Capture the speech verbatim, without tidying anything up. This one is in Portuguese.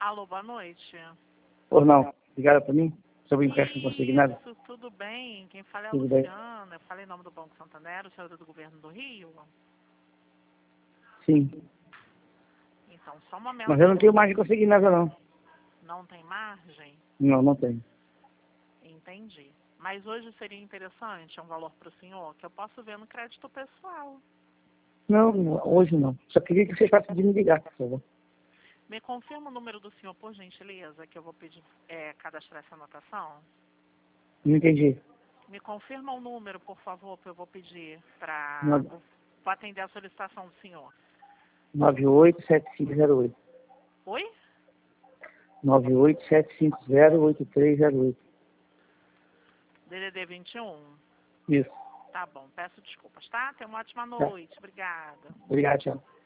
Alô, boa noite. Ou não? Ligaram para mim? Sobre o empréstimo consignado? Isso, tudo bem. Quem fala é a Tudo bem. Luciana. Eu falei em nome do Banco Santander, o senhor é do governo do Rio. Sim. Então, só um momento. Mas eu não tenho margem consignada, não. Não tem margem? Não, não tenho. Entendi. Mas hoje seria interessante, é um valor para o senhor, que eu posso ver no crédito pessoal. Não, hoje não. Só queria que vocês façam de me ligar, por favor. Me confirma o número do senhor, por gentileza, que eu vou pedir é, cadastrar essa anotação. Não entendi. Me confirma o número, por favor, que eu vou pedir para Nove- atender a solicitação do senhor. nove oito sete cinco zero oito. Oi? nove oito sete cinco zero oito três zero oito. D D D vinte e um. Isso. Tá bom, peço desculpas, tá? Tenha uma ótima Tá. noite. Obrigada. Obrigado, tchau.